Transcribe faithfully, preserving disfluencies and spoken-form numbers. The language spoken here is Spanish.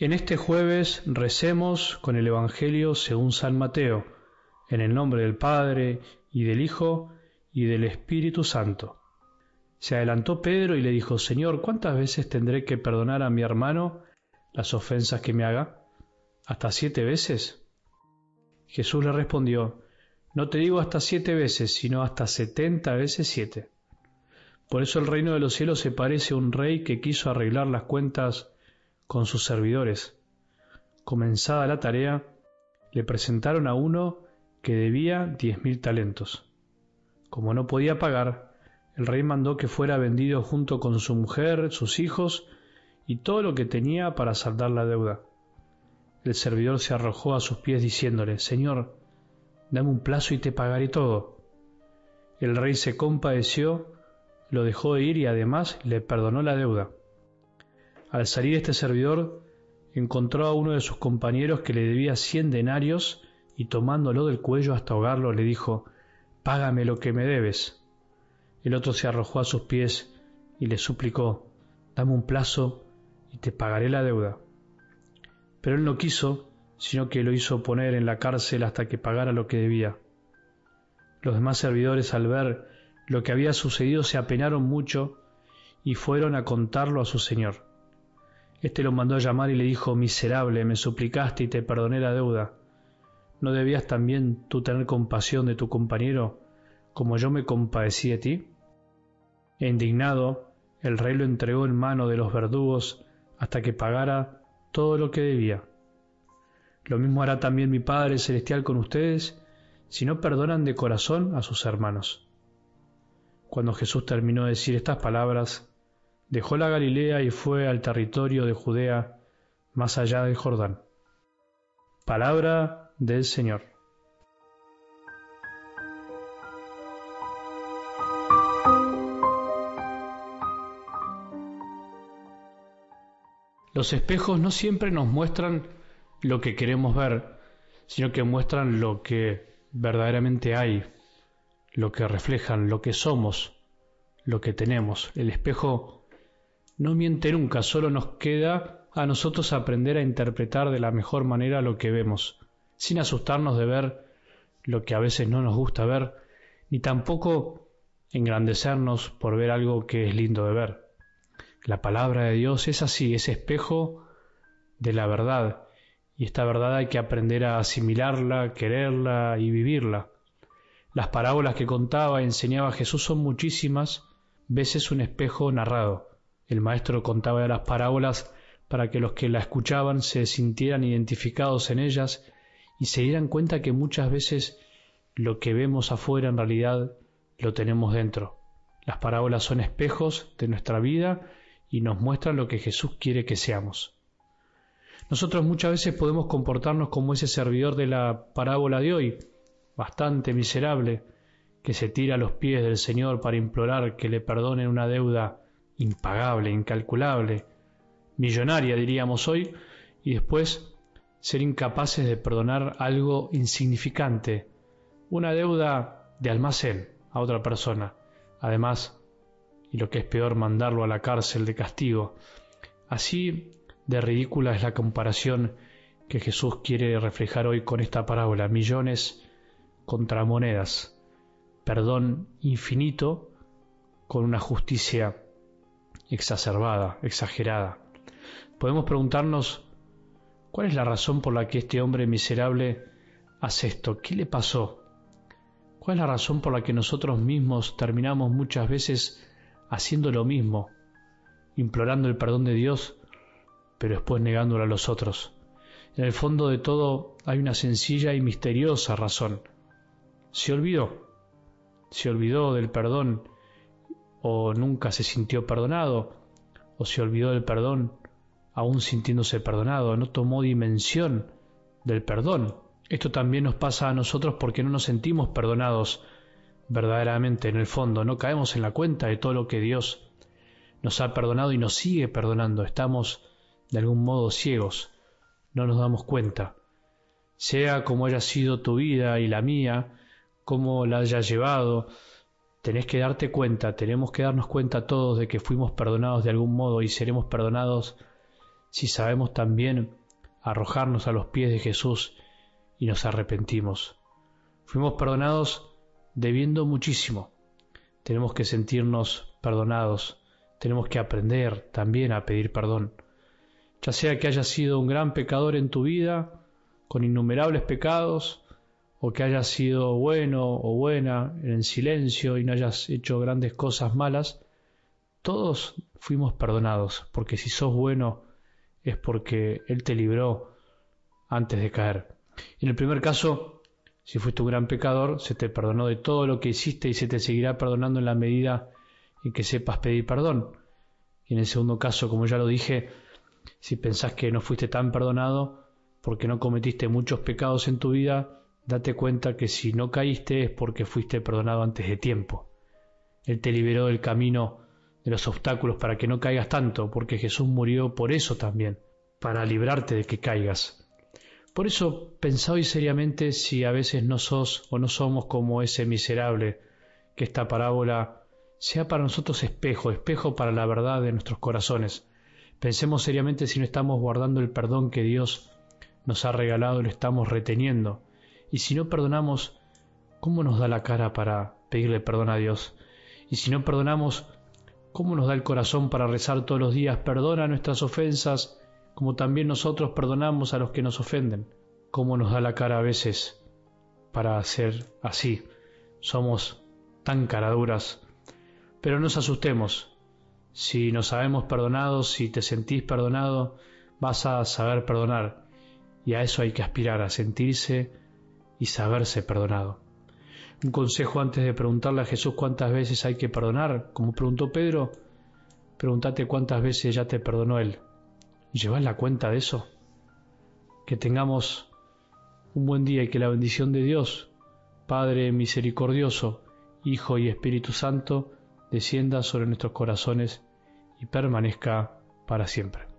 En este jueves recemos con el Evangelio según San Mateo, en el nombre del Padre, y del Hijo, y del Espíritu Santo. Se adelantó Pedro y le dijo: Señor, ¿cuántas veces tendré que perdonar a mi hermano las ofensas que me haga? ¿Hasta siete veces? Jesús le respondió: No te digo hasta siete veces, sino hasta setenta veces siete. Por eso el reino de los cielos se parece a un rey que quiso arreglar las cuentas con sus servidores. Comenzada la tarea, le presentaron a uno que debía diez mil talentos. Como no podía pagar, el rey mandó que fuera vendido junto con su mujer, sus hijos y todo lo que tenía para saldar la deuda. El servidor se arrojó a sus pies diciéndole: Señor, dame un plazo y te pagaré todo. El rey se compadeció, lo dejó ir y además le perdonó la deuda. Al salir este servidor, encontró a uno de sus compañeros que le debía cien denarios y tomándolo del cuello hasta ahogarlo le dijo: Págame lo que me debes. El otro se arrojó a sus pies y le suplicó: Dame un plazo y te pagaré la deuda. Pero él no quiso, sino que lo hizo poner en la cárcel hasta que pagara lo que debía. Los demás servidores, al ver lo que había sucedido, se apenaron mucho y fueron a contarlo a su señor. Este lo mandó a llamar y le dijo: Miserable, me suplicaste y te perdoné la deuda. ¿No debías también tú tener compasión de tu compañero, como yo me compadecí de ti? E indignado, el rey lo entregó en mano de los verdugos hasta que pagara todo lo que debía. Lo mismo hará también mi Padre Celestial con ustedes, si no perdonan de corazón a sus hermanos. Cuando Jesús terminó de decir estas palabras, dejó la Galilea y fue al territorio de Judea, más allá del Jordán. Palabra del Señor. Los espejos no siempre nos muestran lo que queremos ver, sino que muestran lo que verdaderamente hay, lo que reflejan, lo que somos, lo que tenemos. El espejo no miente nunca, solo nos queda a nosotros aprender a interpretar de la mejor manera lo que vemos, sin asustarnos de ver lo que a veces no nos gusta ver, ni tampoco engrandecernos por ver algo que es lindo de ver. La palabra de Dios es así, es espejo de la verdad, y esta verdad hay que aprender a asimilarla, quererla y vivirla. Las parábolas que contaba y enseñaba Jesús son muchísimas veces un espejo narrado. El maestro contaba las parábolas para que los que la escuchaban se sintieran identificados en ellas y se dieran cuenta que muchas veces lo que vemos afuera en realidad lo tenemos dentro. Las parábolas son espejos de nuestra vida y nos muestran lo que Jesús quiere que seamos. Nosotros muchas veces podemos comportarnos como ese servidor de la parábola de hoy, bastante miserable, que se tira a los pies del Señor para implorar que le perdonen una deuda impagable, incalculable, millonaria diríamos hoy, y después ser incapaces de perdonar algo insignificante, una deuda de almacén a otra persona, además, y lo que es peor, mandarlo a la cárcel de castigo. Así de ridícula es la comparación que Jesús quiere reflejar hoy con esta parábola: millones contra monedas, perdón infinito con una justicia exacerbada, exagerada. Podemos preguntarnos: ¿cuál es la razón por la que este hombre miserable hace esto? ¿Qué le pasó? ¿Cuál es la razón por la que nosotros mismos terminamos muchas veces haciendo lo mismo, implorando el perdón de Dios, pero después negándolo a los otros? En el fondo de todo hay una sencilla y misteriosa razón. Se olvidó, se olvidó del perdón, o nunca se sintió perdonado, o se olvidó del perdón aún sintiéndose perdonado, no tomó dimensión del perdón. Esto también nos pasa a nosotros porque no nos sentimos perdonados verdaderamente en el fondo, no caemos en la cuenta de todo lo que Dios nos ha perdonado y nos sigue perdonando. Estamos de algún modo ciegos, no nos damos cuenta. Sea como haya sido tu vida y la mía, cómo la hayas llevado, tenés que darte cuenta, tenemos que darnos cuenta todos de que fuimos perdonados de algún modo y seremos perdonados si sabemos también arrojarnos a los pies de Jesús y nos arrepentimos. Fuimos perdonados debiendo muchísimo. Tenemos que sentirnos perdonados. Tenemos que aprender también a pedir perdón. Ya sea que hayas sido un gran pecador en tu vida, con innumerables pecados, o que hayas sido bueno o buena en silencio y no hayas hecho grandes cosas malas, todos fuimos perdonados, porque si sos bueno es porque Él te libró antes de caer. En el primer caso, si fuiste un gran pecador, se te perdonó de todo lo que hiciste y se te seguirá perdonando en la medida en que sepas pedir perdón. Y en el segundo caso, como ya lo dije, si pensás que no fuiste tan perdonado porque no cometiste muchos pecados en tu vida, date cuenta que si no caíste es porque fuiste perdonado antes de tiempo. Él te liberó del camino de los obstáculos para que no caigas tanto, porque Jesús murió por eso también, para librarte de que caigas. Por eso pensá hoy seriamente si a veces no sos o no somos como ese miserable, que esta parábola sea para nosotros espejo, espejo para la verdad de nuestros corazones. Pensemos seriamente si no estamos guardando el perdón que Dios nos ha regalado y lo estamos reteniendo. Y si no perdonamos, ¿cómo nos da la cara para pedirle perdón a Dios? Y si no perdonamos, ¿cómo nos da el corazón para rezar todos los días? Perdona nuestras ofensas, como también nosotros perdonamos a los que nos ofenden. ¿Cómo nos da la cara a veces para ser así? Somos tan caraduras. Pero no nos asustemos. Si nos sabemos perdonados, si te sentís perdonado, vas a saber perdonar. Y a eso hay que aspirar, a sentirse y saberse perdonado. Un consejo antes de preguntarle a Jesús cuántas veces hay que perdonar, como preguntó Pedro, pregúntate cuántas veces ya te perdonó Él. ¿Llevas la cuenta de eso? Que tengamos un buen día y que la bendición de Dios, Padre misericordioso, Hijo y Espíritu Santo, descienda sobre nuestros corazones y permanezca para siempre.